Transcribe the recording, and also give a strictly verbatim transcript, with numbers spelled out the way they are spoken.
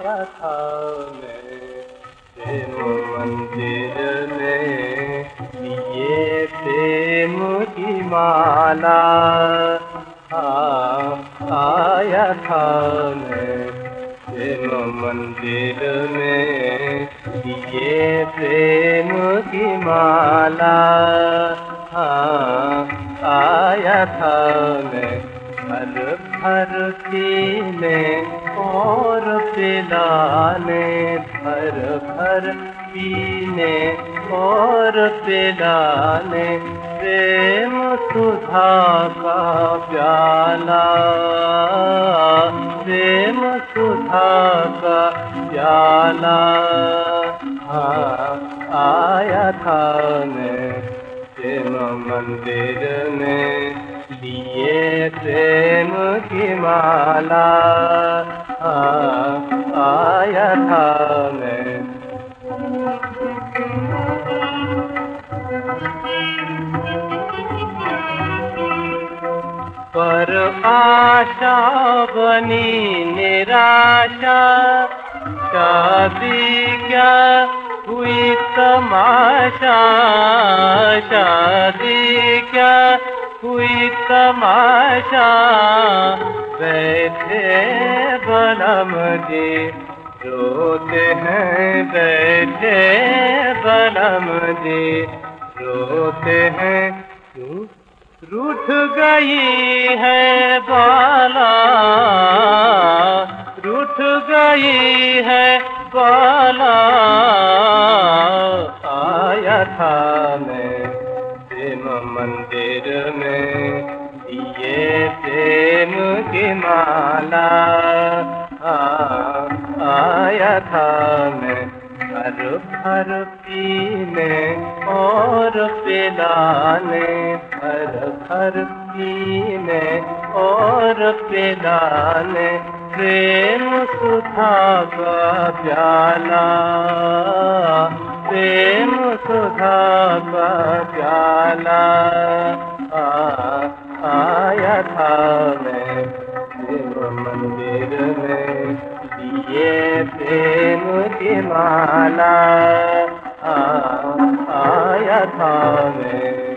आया था मैं प्रेम मंदिर में, ये प्रेम की माला। हाँ, आया था मैं प्रेम मंदिर में, ये प्रेम की माला। हाँ, आया था मैं भर भर पीने और पिलाने, भर भर पीने और पिलाने, प्रेम सुधा का प्याला, प्रेम सुधा का प्याला। हाँ, आया था मैं प्रेम मंदिर में, लिए प्रेम की माला। हाँ, आया था मैं। पर आशा बनी निराशा, शादी क्या हुई तमाशा, शादी क्या हुई तमाशा। बैठे बलम जी रोते हैं, बैठे बलम जी रोते हैं। क्यों रूठ गई है बाला, रूठ गई है बाला। आया था मैं प्रेम मंदिर में, ये प्रेम की माला। हाँ, आया था मैं भर भर पीने और पिलाने, भर भर पीने और पिलाने, प्रेम सुधा का प्याला, प्रेम सुधा का प्याला। आया था मैं प्रेम मंदिर में, ये प्रेम की माला। आया था मैं।